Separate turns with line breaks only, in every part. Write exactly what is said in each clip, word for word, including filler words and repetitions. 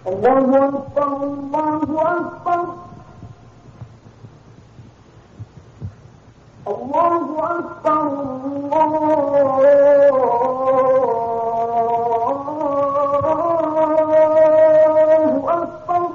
الله أكبر الله أكبر الله أكبر الله أكبر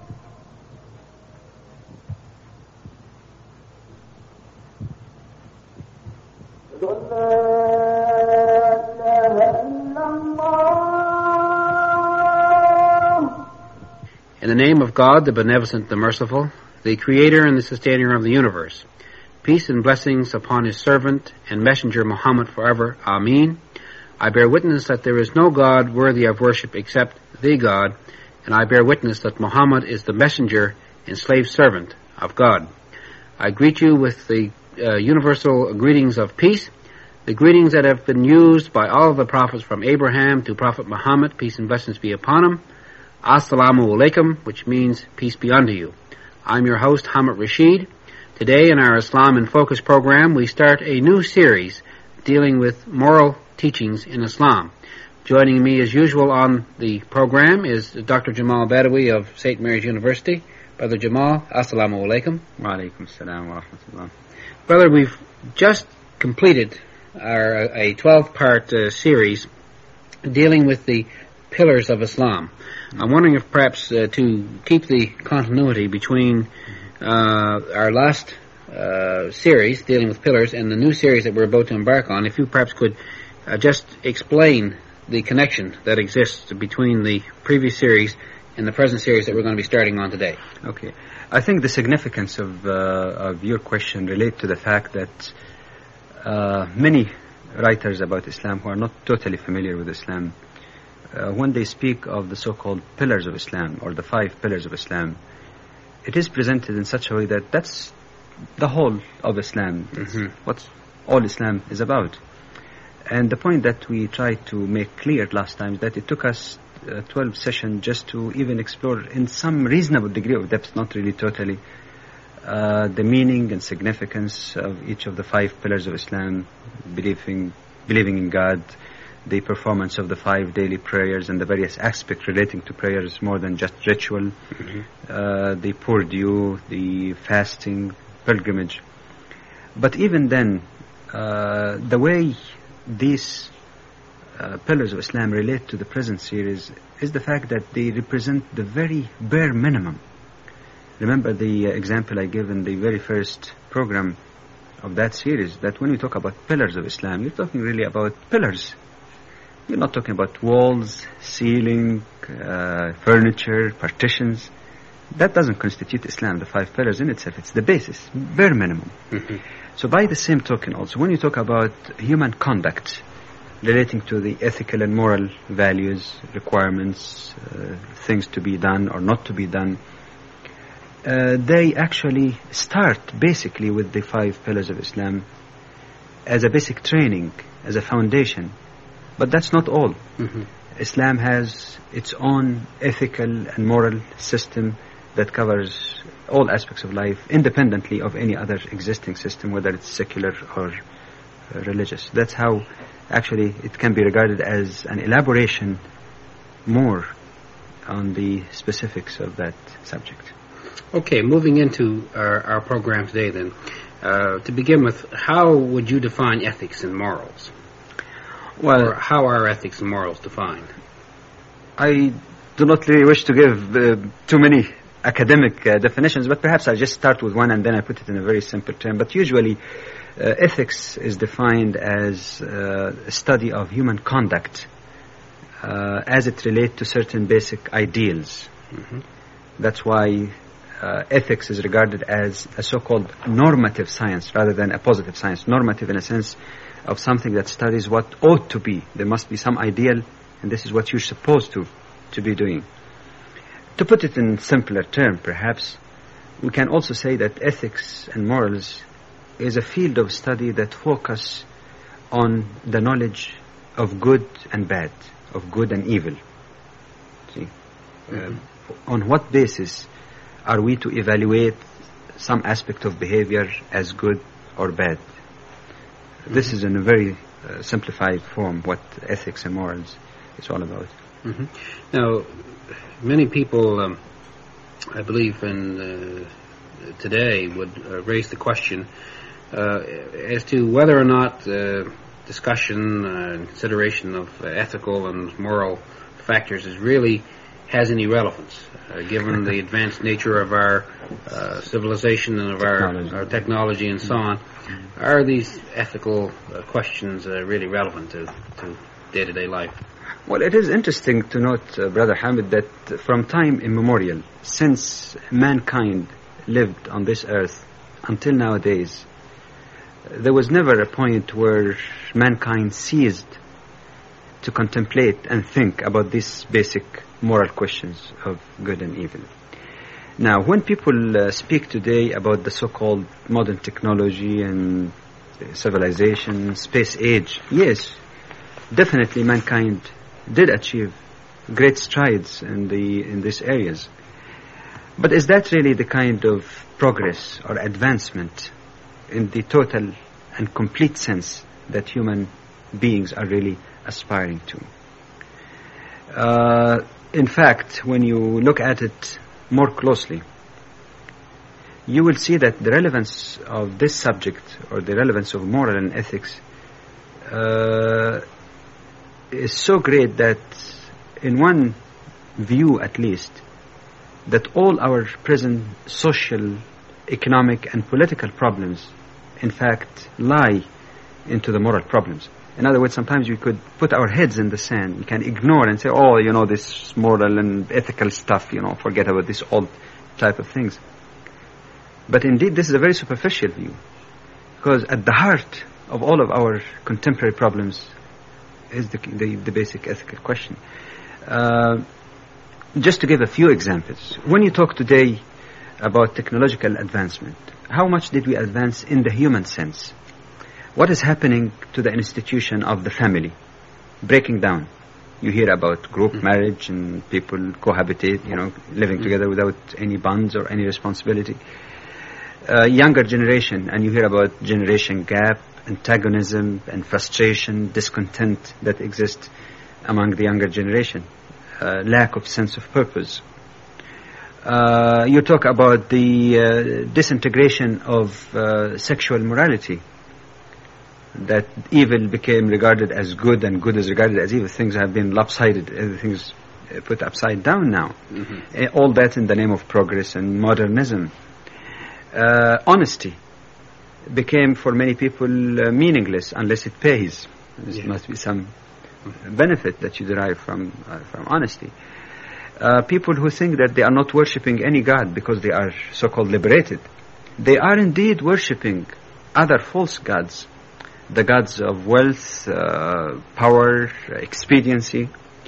In the name of God, the Beneficent, the Merciful, the Creator and the Sustainer of the universe, peace and blessings upon His servant and messenger Muhammad forever. Ameen. I bear witness that there is no God worthy of worship except the God, and I bear witness that Muhammad is the messenger and slave servant of God. I greet you with the uh, universal greetings of peace, the greetings that have been used by all of the prophets from Abraham to Prophet Muhammad, peace and blessings be upon him. Assalamu alaikum, which means peace be unto you. I'm your host, Hamid Rashid. Today in our Islam in Focus program, we start a new series dealing with moral teachings in Islam. Joining me as usual on the program is Doctor Jamal Badawi of Saint Mary's University. Brother Jamal, assalamu alaikum.
Wa alaikum assalam wa rahmatullah.
Brother, we've just completed our a twelve-part uh, series dealing with the pillars of Islam. I'm wondering if perhaps uh, to keep the continuity between uh, our last uh, series dealing with pillars and the new series that we're about to embark on, if you perhaps could uh, just explain the connection that exists between the previous series and the present series that we're going to be starting on today.
Okay. I think the significance of, uh, of your question relate to the fact that uh, many writers about Islam who are not totally familiar with Islam, Uh, when they speak of the so-called pillars of Islam, or the five pillars of Islam, it is presented in such a way that that's the whole of Islam.
Mm-hmm.
What all Islam is about. And the point that we tried to make clear last time is that it took us uh, twelve sessions just to even explore in some reasonable degree of depth, not really totally, uh, the meaning and significance of each of the five pillars of Islam, believing, believing in God, the performance of the five daily prayers and the various aspects relating to prayers more than just ritual,
Mm-hmm.
uh, the poor due, the fasting, pilgrimage. But even then, uh, the way these uh, pillars of Islam relate to the present series is the fact that they represent the very bare minimum. Remember the uh, example I gave in the very first program of that series, that when we talk about pillars of Islam, you're talking really about pillars. You're not talking about walls, ceiling, uh, furniture, partitions. That doesn't constitute Islam, the five pillars in itself. It's the basis, bare minimum.
Mm-hmm.
So by the same token also, when you talk about human conduct relating to the ethical and moral values, requirements, uh, things to be done or not to be done, uh, they actually start basically with the five pillars of Islam as a basic training, as a foundation. But that's not all.
Mm-hmm.
Islam has its own ethical and moral system that covers all aspects of life, independently of any other existing system, whether it's secular or uh, religious. That's how actually it can be regarded as an elaboration more on the specifics of that subject.
Okay, moving into our, our program today then. Uh, to begin with, how would you define ethics and morals?
Well,
or how are ethics and morals defined?
I do not really wish to give uh, too many academic uh, definitions, but perhaps I'll just start with one and then I put it in a very simple term. But usually, uh, ethics is defined as uh, a study of human conduct uh, as it relates to certain basic ideals.
Mm-hmm.
That's why uh, ethics is regarded as a so-called normative science rather than a positive science. Normative in a sense of something that studies what ought to be. There must be some ideal, and this is what you're supposed to, to be doing. To put it in simpler terms, perhaps, we can also say that ethics and morals is a field of study that focus on the knowledge of good and bad, of good and evil. See?
Mm-hmm.
Uh, on what basis are we to evaluate some aspect of behavior as good or bad? This is in a very uh, simplified form what ethics and morals is all about.
Mm-hmm. Now, many people, um, I believe, in uh, today would uh, raise the question uh, as to whether or not uh, discussion uh, and consideration of uh, ethical and moral factors is really has any relevance, uh, given the advanced nature of our uh, civilization and of our technology. our technology and so on. Are these ethical uh, questions uh, really relevant to, to day-to-day life?
Well, it is interesting to note, uh, Brother Hamid, that from time immemorial, since mankind lived on this earth until nowadays, there was never a point where mankind ceased to contemplate and think about these basic moral questions of good and evil. Now, when people uh, speak today about the so-called modern technology and civilization, space age, yes, definitely mankind did achieve great strides in the in these areas. But is that really the kind of progress or advancement in the total and complete sense that human beings are really aspiring to? Uh, in fact, when you look at it more closely, you will see that the relevance of this subject, or the relevance of moral and ethics, uh, is so great that in one view at least, that all our present social, economic and political problems in fact lie into the moral problems. In other words, sometimes we could put our heads in the sand. We can ignore and say, oh, you know, this moral and ethical stuff, you know, forget about this old type of things. But indeed, this is a very superficial view, because at the heart of all of our contemporary problems is the, the, the basic ethical question. Uh, just to give a few examples, when you talk today about technological advancement, how much did we advance in the human sense? What is happening to the institution of the family? Breaking down. You hear about group mm-hmm. marriage and people cohabitate, you know, living mm-hmm. together without any bonds or any responsibility. Uh, younger generation, and you hear about generation gap, antagonism and frustration, discontent that exists among the younger generation, uh, lack of sense of purpose. Uh, you talk about the uh, disintegration of uh, sexual morality, that evil became regarded as good and good is regarded as evil. Things have been lopsided, everything's put upside down now. Mm-hmm. Uh, all that in the name of progress and modernism. Uh, honesty became for many people uh, meaningless unless it pays. There yeah. must be some benefit that you derive from uh, from honesty. Uh, people who think that they are not worshipping any god because they are so-called liberated, they are indeed worshipping other false gods, the gods of wealth, uh, power, expediency.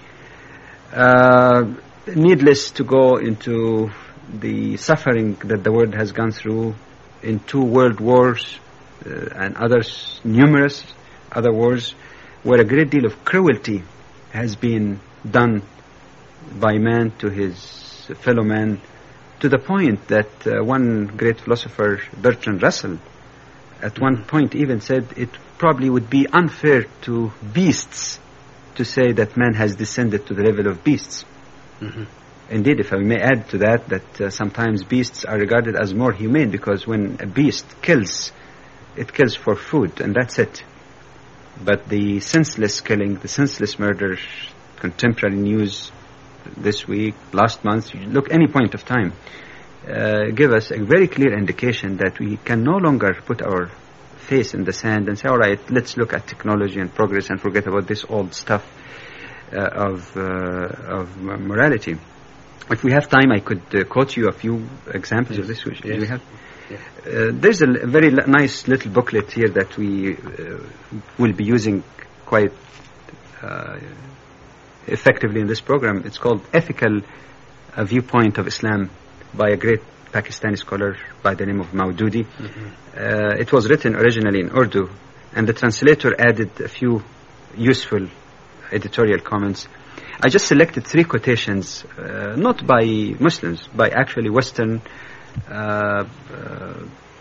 Uh, needless to go into the suffering that the world has gone through in two world wars uh, and others, numerous other wars, where a great deal of cruelty has been done by man to his fellow man, to the point that uh, one great philosopher, Bertrand Russell, at one point even said it probably would be unfair to beasts to say that man has descended to the level of beasts. Mm-hmm. Indeed, if I may add to that, that uh, sometimes beasts are regarded as more humane, because when a beast kills, it kills for food, and that's it. But the senseless killing, the senseless murder, contemporary news this week, last month, you look any point of time, uh, give us a very clear indication that we can no longer put our face in the sand and say, all right, let's look at technology and progress and forget about this old stuff uh, of, uh, of morality. If we have time, I could uh, quote you a few examples yes. of this. Which yes. we have. Yes. Uh, there's a l- very l- nice little booklet here that we uh, will be using quite uh, effectively in this program. It's called Ethical uh, Viewpoint of Islam by a great Pakistani scholar by the name of Maududi. Mm-hmm. Uh, it was written originally in Urdu, and the translator added a few useful editorial comments. I just selected three quotations, uh, not by Muslims, by actually Western uh, uh,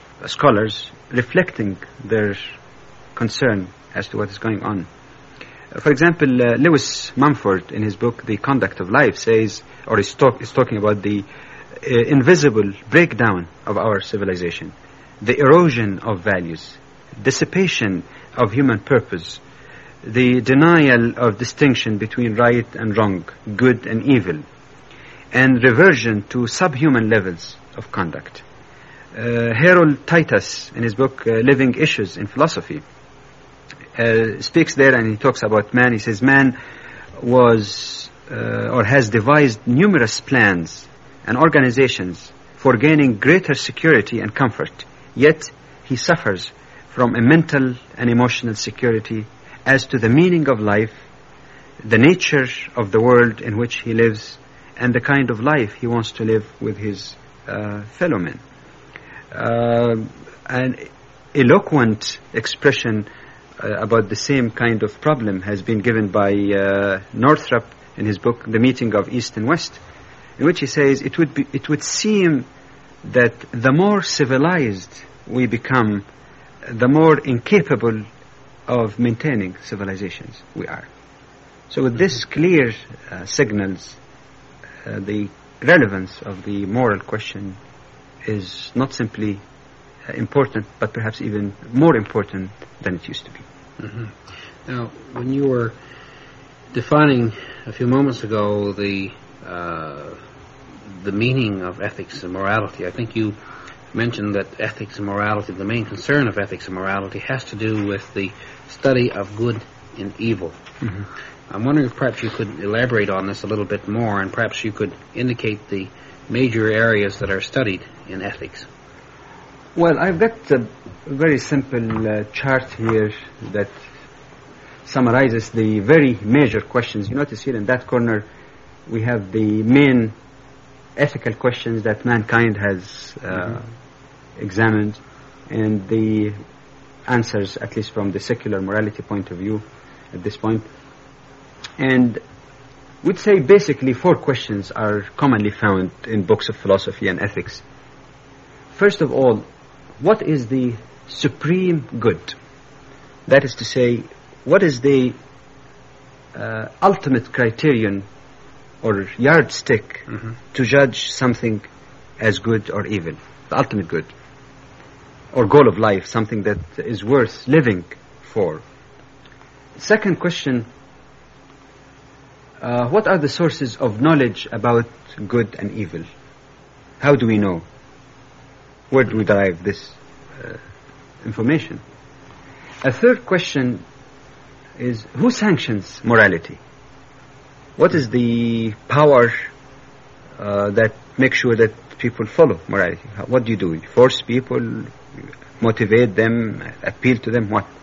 scholars reflecting their concern as to what is going on. Uh, for example, uh, Lewis Mumford, in his book The Conduct of Life, says, or is, talk, is talking about the uh, invisible breakdown of our civilization, the erosion of values, dissipation of human purpose, the denial of distinction between right and wrong, good and evil, and reversion to subhuman levels of conduct. Uh, Harold Titus, in his book uh, Living Issues in Philosophy, uh, speaks there, and he talks about man. He says man was uh, or has devised numerous plans and organizations for gaining greater security and comfort, yet he suffers from a mental and emotional security as to the meaning of life, the nature of the world in which he lives, and the kind of life he wants to live with his uh, fellow men. Uh, an eloquent expression uh, about the same kind of problem has been given by uh, Northrop in his book The Meeting of East and West, in which he says it would be, it would seem that the more civilized we become, the more incapable of maintaining civilizations we are. So with this clear uh, signals uh, the relevance of the moral question is not simply uh, important, but perhaps even more important than it used to be.
Mm-hmm. Now, when you were defining a few moments ago the uh, the meaning of ethics and morality, I think you mentioned that ethics and morality, the main concern of ethics and morality, has to do with the study of good and evil.
Mm-hmm.
I'm wondering if perhaps you could elaborate on this a little bit more, and perhaps you could indicate the major areas that are studied in ethics.
Well, I've got a very simple uh, chart here that summarizes the very major questions. You notice here in that corner we have the main ethical questions that mankind has uh, mm-hmm. examined, and the answers, at least from the secular morality point of view at this point. And we'd say basically four questions are commonly found in books of philosophy and ethics. First of all, what is the supreme good? That is to say, what is the uh, ultimate criterion or yardstick mm-hmm. to judge something as good or evil? The ultimate good or goal of life, something that is worth living for. Second question, uh, what are the sources of knowledge about good and evil? How do we know? Where do we derive this uh, information? A third question is, who sanctions morality? What is the power uh, that makes sure that people follow morality? What do you do? You force people, motivate them, appeal to them, what?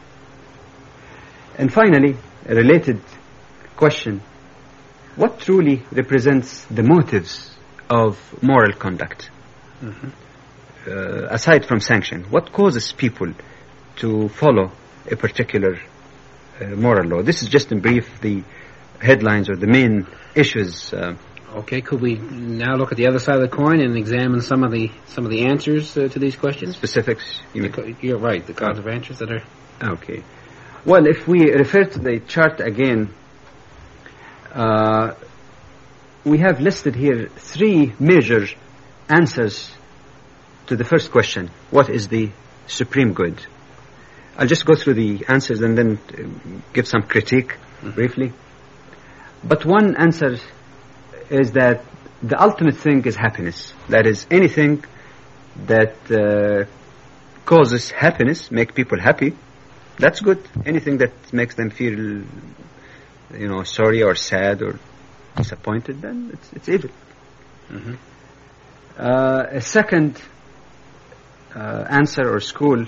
And finally, a related question, what truly represents the motives of moral conduct? Mm-hmm. Uh, aside from sanction, what causes people to follow a particular uh, moral law? This is just in brief the headlines or the main issues. Uh,
okay, could we now look at the other side of the coin and examine some of the some of the answers uh, to these questions?
Specifics? You mean?
Co- you're right, the kinds of answers that are...
Okay. Well, if we refer to the chart again, uh, we have listed here three major answers to the first question, what is the supreme good? I'll just go through the answers and then uh, give some critique mm-hmm. briefly. But one answer is that the ultimate thing is happiness. That is, anything that uh, causes happiness, make people happy, that's good. Anything that makes them feel, you know, sorry or sad or disappointed, then it's, it's evil. Mm-hmm. Uh, a second uh, answer or school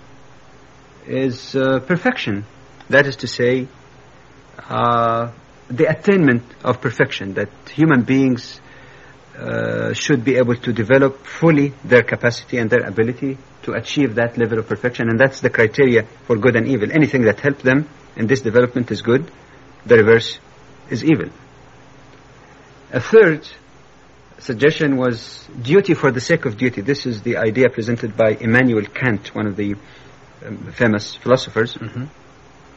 is uh, perfection. That is to say, uh, the attainment of perfection, that human beings uh, should be able to develop fully their capacity and their ability to achieve that level of perfection, and that's the criteria for good and evil. Anything that helps them in this development is good, the reverse is evil. A third suggestion was duty for the sake of duty. This is the idea presented by Immanuel Kant, one of the um, famous philosophers. Mm-hmm.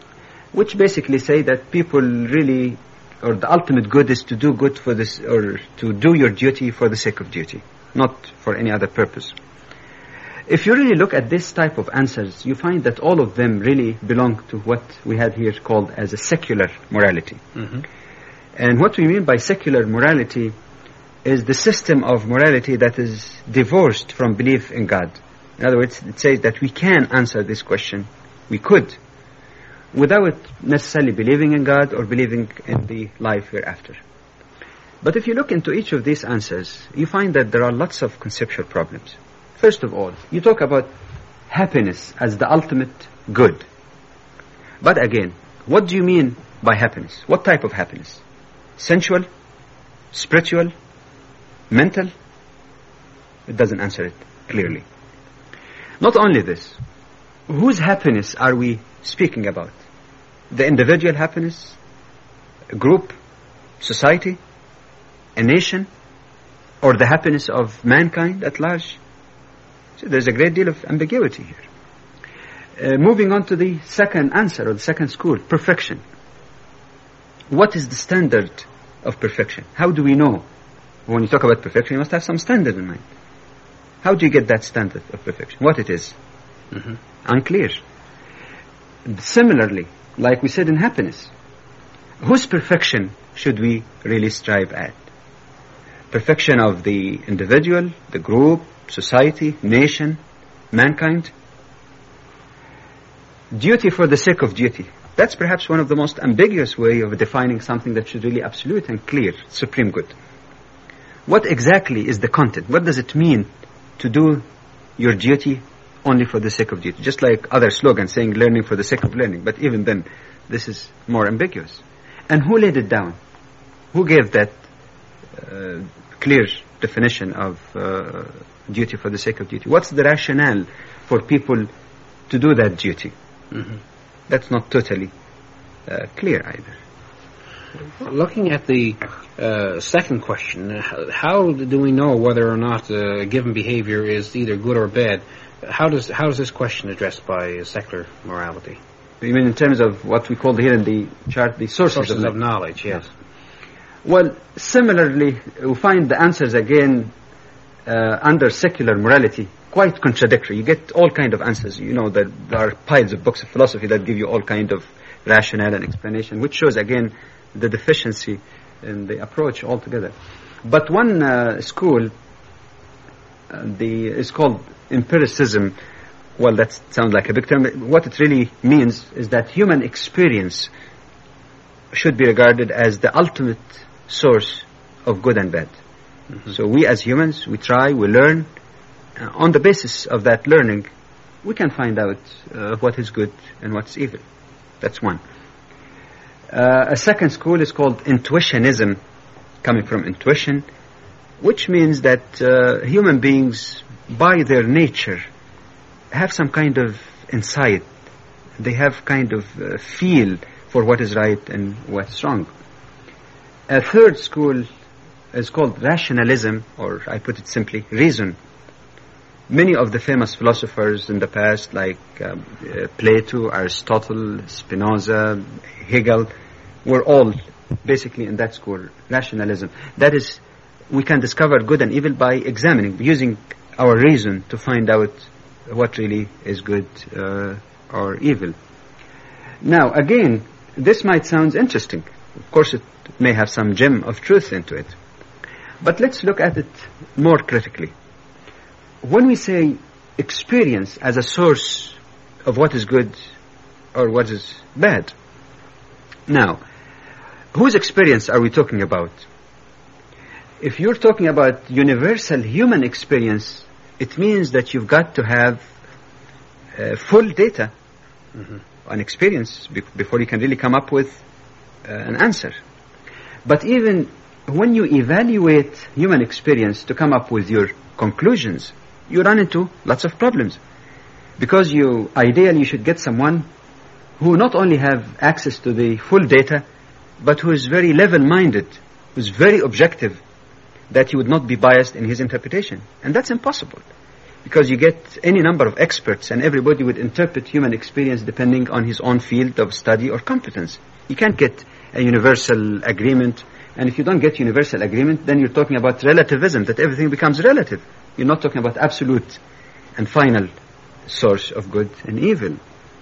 which basically say that people really, or the ultimate good is to do good for this, or to do your duty for the sake of duty, not for any other purpose. If you really look at this type of answers, you find that all of them really belong to what we have here called as a secular morality.
Mm-hmm.
And what we mean by secular morality is the system of morality that is divorced from belief in God. In other words, it says that we can answer this question, we could, without necessarily believing in God or believing in the life hereafter. But if you look into each of these answers, you find that there are lots of conceptual problems. First of all, you talk about happiness as the ultimate good. But again, what do you mean by happiness? What type of happiness? Sensual? Spiritual? Mental? It doesn't answer it clearly. Not only this, whose happiness are we speaking about? The individual happiness? A group? Society? A nation? Or the happiness of mankind at large? So there's a great deal of ambiguity here. Uh, moving on to the second answer, or the second school, perfection. What is the standard of perfection? How do we know? When you talk about perfection, you must have some standard in mind. How do you get that standard of perfection? What it is?
Mm-hmm.
Unclear. Similarly, like we said in happiness, whose perfection should we really strive at? Perfection of the individual, the group, society, nation, mankind? Duty for the sake of duty. That's perhaps one of the most ambiguous way of defining something that should really absolute and clear, supreme good. What exactly is the content? What does it mean to do your duty only for the sake of duty? Just like other slogans saying learning for the sake of learning. But even then, this is more ambiguous. And who laid it down? Who gave that uh, clear definition of uh, duty for the sake of duty? What's the rationale for people to do that duty?
Mm-hmm.
That's not totally uh, clear either.
Looking at the uh, second question, how do we know whether or not a given behavior is either good or bad? How does how is this question addressed by secular morality?
You mean in terms of what we call here in the chart the sources,
Sources
of,
of knowledge, yes.
Well, similarly, we find the answers again uh, under secular morality quite contradictory. You get all kind of answers. You know, that there are piles of books of philosophy that give you all kind of rationale and explanation, which shows again the deficiency in the approach altogether. But one uh, school, uh, the is called empiricism. Well, that sounds like a big term. What it really means is that human experience should be regarded as the ultimate source of good and bad. Mm-hmm. So we as humans, we try, we learn. Uh, on the basis of that learning, we can find out uh, what is good and what's evil. That's one. Uh, a second school is called intuitionism, coming from intuition, which means that uh, human beings, by their nature, have some kind of insight. They have kind of uh, feel for what is right and what's wrong. A third school is called rationalism, or I put it simply, reason. Many of the famous philosophers in the past, like um, uh, Plato, Aristotle, Spinoza, Hegel, were all basically in that school, rationalism. That is, we can discover good and evil by examining, using our reason to find out what really is good uh, or evil. Now, again, this might sound interesting. Of course, it may have some gem of truth into it. But let's look at it more critically. When we say experience as a source of what is good or what is bad, now, whose experience are we talking about? If you're talking about universal human experience, it means that you've got to have uh, full data mm-hmm. on experience be- before you can really come up with uh, an answer. But even when you evaluate human experience to come up with your conclusions, you run into lots of problems. Because you, ideally, you should get someone who not only have access to the full data, but who is very level-minded, who's very objective, that he would not be biased in his interpretation. And that's impossible. because you get any number of experts and everybody would interpret human experience depending on his own field of study or competence. You can't get a universal agreement, and if you don't get universal agreement, then you're talking about relativism, that everything becomes relative. You're not talking about absolute and final source of good and evil.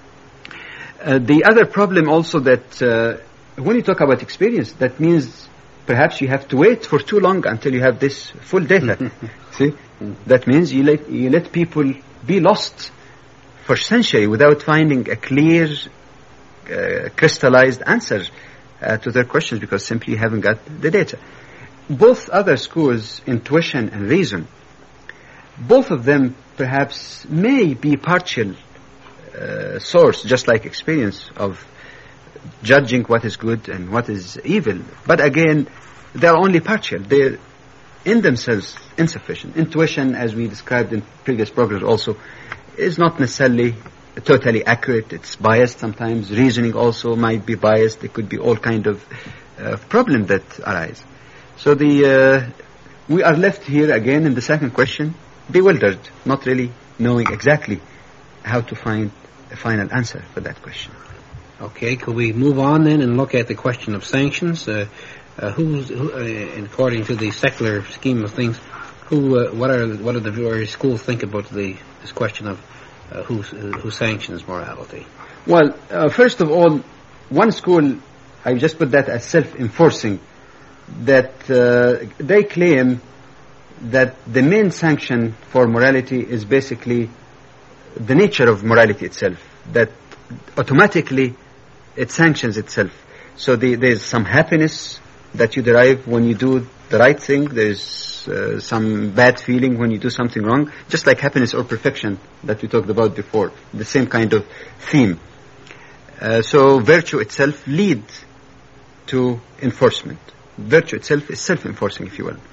Uh, the other problem also that uh, when you talk about experience, that means perhaps you have to wait for too long until you have this full data. See? That means you let, you let people be lost for centuries without finding a clear, uh, crystallized answer uh, to their questions because simply you haven't got the data. Both other schools, intuition and reason, both of them perhaps may be partial uh, source, just like experience, of judging what is good and what is evil. But again, they are only partial. They're in themselves insufficient. Intuition, as we described in previous programs also, is not necessarily totally accurate. It's biased sometimes. Reasoning also might be biased. There could be all kind of uh, problems that arise. So the uh, we are left here again in the second question, bewildered, not really knowing exactly how to find a final answer for that question.
Okay, could we move on then and look at the question of sanctions? Uh, uh, who's, who, uh, according to the secular scheme of things, who, uh, what are what are the various schools think about the this question of uh, who who sanctions morality?
Well, uh, first of all, one school, I just put that as self-enforcing, that uh, they claim that the main sanction for morality is basically the nature of morality itself, that automatically it sanctions itself. So the, there's some happiness that you derive when you do the right thing. There's uh, some bad feeling when you do something wrong, just like happiness or perfection that we talked about before, the same kind of theme. Uh, so virtue itself leads to enforcement. Virtue itself is self-enforcing, if you will.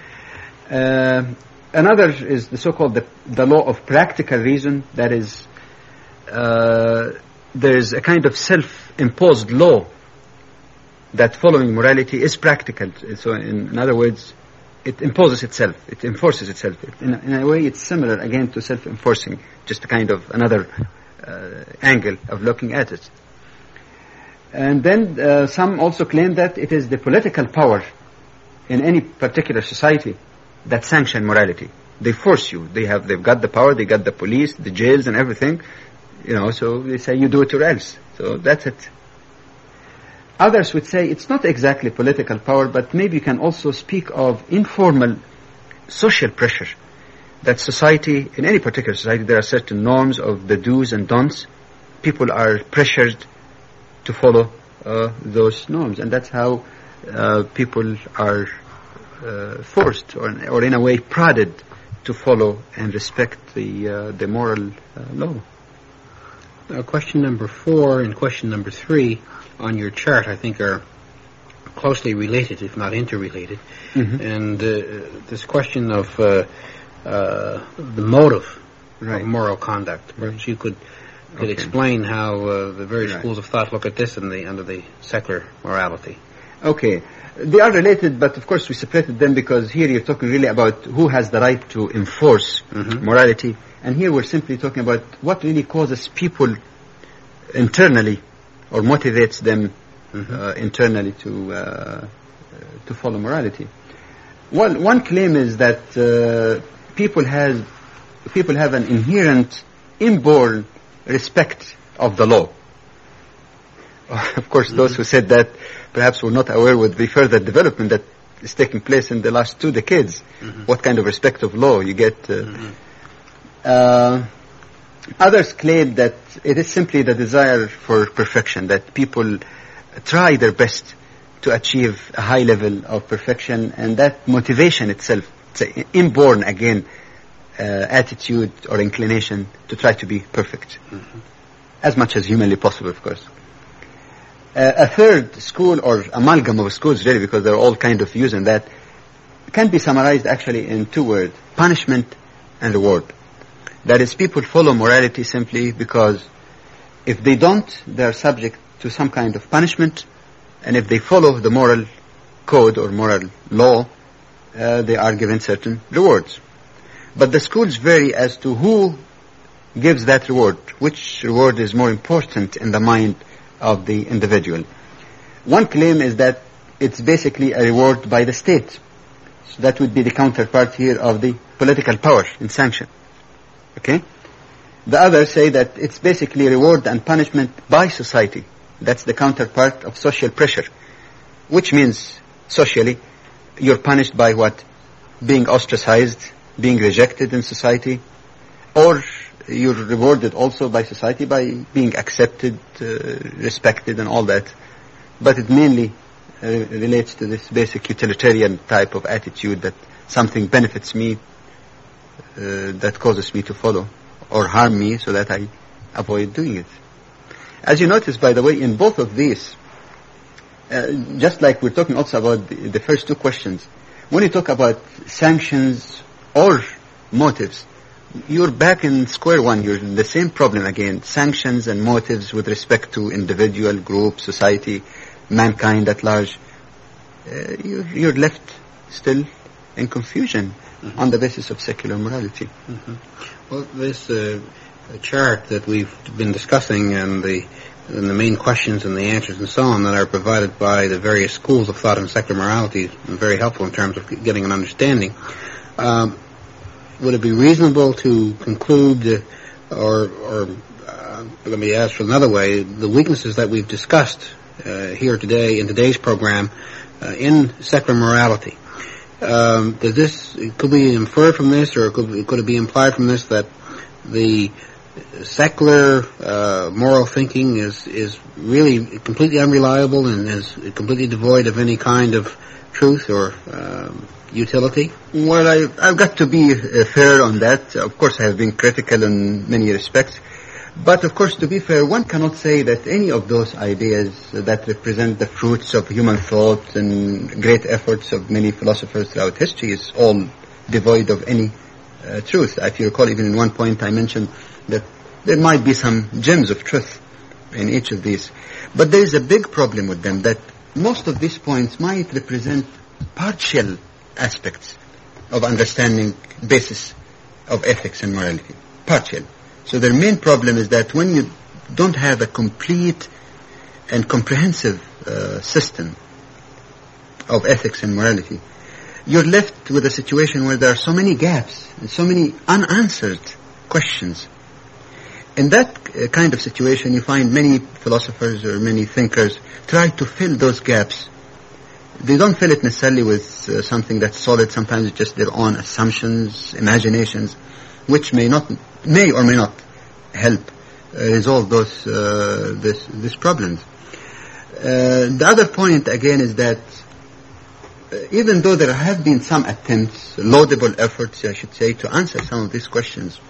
Uh, another is the so-called the, the law of practical reason. That is, uh, there is a kind of self-imposed law that following morality is practical. So in, in other words, it imposes itself, it enforces itself. It, in, a, in a way, it's similar again to self-enforcing, just a kind of another uh, angle of looking at it. And then uh, some also claim that it is the political power in any particular society that sanction morality. They force you. They have, they've got the power. They got the police, the jails, and everything. You know, so they say you do it or else. So that's it. Others would say it's not exactly political power, but maybe you can also speak of informal social pressure. That society, in any particular society, there are certain norms of the do's and don'ts. People are pressured to follow uh, those norms, and that's how uh, people are uh, forced, or, or in a way prodded, to follow and respect the uh, the moral uh, law.
Now, question number four and question number three on your chart, I think, are closely related, if not interrelated. Mm-hmm. And uh, this question of uh, uh, the motive right. of moral conduct, perhaps you could. Could okay. explain how uh, the various right. schools of thought look at this in the, under the secular morality.
Okay. They are related, but of course we separated them because here you're talking really about who has the right to enforce mm-hmm. morality, and here we're simply talking about what really causes people internally or motivates them mm-hmm. uh, internally to uh, to follow morality. One, one claim is that uh, people, has, people have an inherent, inborn respect of the law. Of course, mm-hmm. those who said that perhaps were not aware with the further development that is taking place in the last two decades. Mm-hmm. What kind of respect of law you get. Uh, mm-hmm. uh, others claim that it is simply the desire for perfection, that people try their best to achieve a high level of perfection, and that motivation itself, it's an inborn, again, Uh, attitude or inclination to try to be perfect, mm-hmm. as much as humanly possible, of course. Uh, a third school, or amalgam of schools, really, because they're all kind of using that, can be summarized actually in two words: punishment and reward. That is, people follow morality simply because if they don't, they're subject to some kind of punishment, and if they follow the moral code or moral law, uh, they are given certain rewards.
But the schools vary as to who gives that reward, which reward is more important in the mind of the individual. One claim is that it's basically a reward by the state. So that would be the counterpart here of the political power in sanction. Okay? The others say that it's basically reward and punishment by society. That's the counterpart of social pressure, which means socially you're punished by what? Being ostracized, being rejected in society, or you're rewarded also by society by being accepted, uh, respected and all that. But it mainly uh, relates to this basic utilitarian type of attitude that something benefits me, uh, that causes me to follow or harm me so that I avoid doing it. As you notice, by the way, in both of these, uh, just like we're talking also about the, the first two questions, when you talk about sanctions or motives, you're back in square one. You're in the same problem again. Sanctions and motives with respect to individual, group, society, mankind at large. Uh, you're, you're left still in confusion mm-hmm. on the basis of secular morality.
Mm-hmm. Well, this uh, chart that we've been discussing and the and the main questions and the answers and so on that are provided by the various schools of thought in secular morality is very helpful in terms of getting an understanding. Um, would it be reasonable to conclude, uh, or, or uh, let me ask for another way, the weaknesses that we've discussed uh, here today in today's program uh, in secular morality? Um, does this, could we infer from this, or could, could it be implied from this that the secular uh, moral thinking is is really completely unreliable and is completely devoid of any kind of truth or um, utility?
Well, I, I've got to be uh, fair on that. Of course, I have been critical in many respects. But, of course, to be fair, one cannot say that any of those ideas that represent the fruits of human thought and great efforts of many philosophers throughout history is all devoid of any uh, truth. If you recall, even in one point I mentioned that there might be some gems of truth in each of these. But there is a big problem with them, that most of these points might represent partial aspects of understanding basis of ethics and morality. Partial. So their main problem is that when you don't have a complete and comprehensive uh, system of ethics and morality, you're left with a situation where there are so many gaps and so many unanswered questions. In that uh, kind of situation, you find many philosophers or many thinkers try to fill those gaps. They don't fill it necessarily with uh, something that's solid. Sometimes it's just their own assumptions, imaginations, which may not, may or may not help uh, resolve those uh, this this problems. Uh, the other point again is that uh, even though there have been some attempts, laudable efforts, I should say, to answer some of these questions,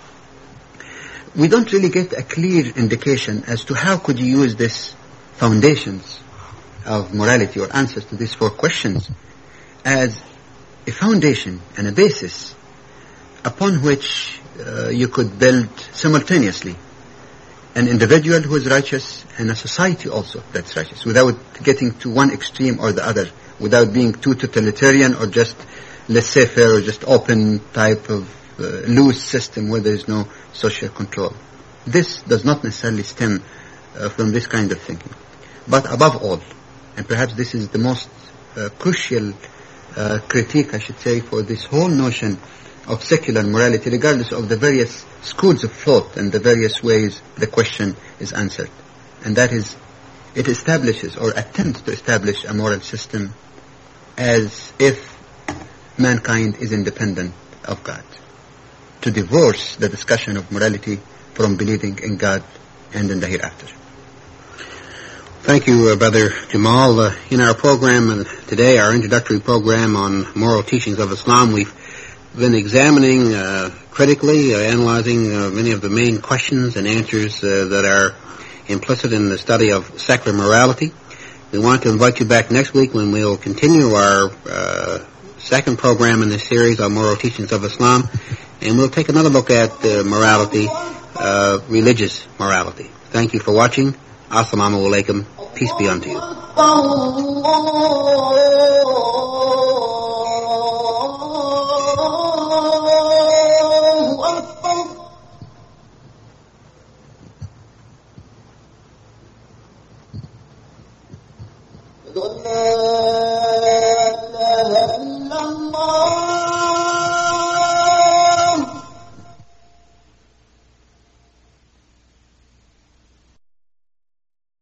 we don't really get a clear indication as to how could you use these foundations of morality or answers to these four questions as a foundation and a basis upon which uh, you could build simultaneously an individual who is righteous and a society also that's righteous, without getting to one extreme or the other, without being too totalitarian or just laissez-faire or just open type of uh, loose system where there is no social control. This does not necessarily stem uh, from this kind of thinking. But above all, and perhaps this is the most uh, crucial uh, critique, I should say, for this whole notion of secular morality, regardless of the various schools of thought and the various ways the question is answered. And that is, it establishes or attempts to establish a moral system as if mankind is independent of God, to divorce the discussion of morality from believing in God and in the hereafter.
Thank you, uh, Brother Jamal. Uh, in our program uh, today, our introductory program on moral teachings of Islam, we've been examining uh, critically, uh, analyzing uh, many of the main questions and answers uh, that are implicit in the study of secular morality. We want to invite you back next week when we'll continue our uh, second program in this series on moral teachings of Islam, and we'll take another look at uh, morality, uh, religious morality. Thank you for watching. Assalamu alaikum. Peace be unto you.